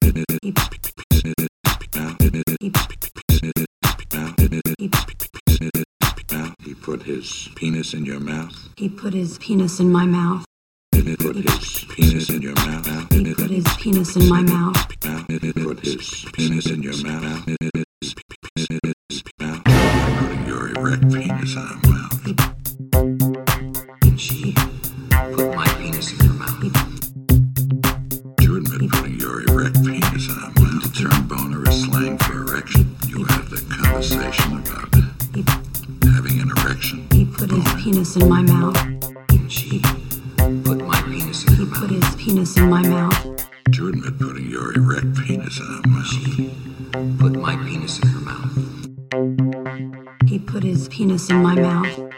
He put his penis in your mouth. He put his penis in my mouth. He put his penis in your mouth. He put his penis in my mouth. He put his penis in your mouth. Putting your erect penis in her mouth. She put my penis in her mouth. You admit putting your erect penis in her mouth. The term boner is slang for erection. You have the conversation about having an erection. He put his penis in my mouth. She put my penis in her mouth. He put his penis in my mouth. You admit putting your erect penis in her mouth. She put my penis in her mouth. He put his penis in my mouth.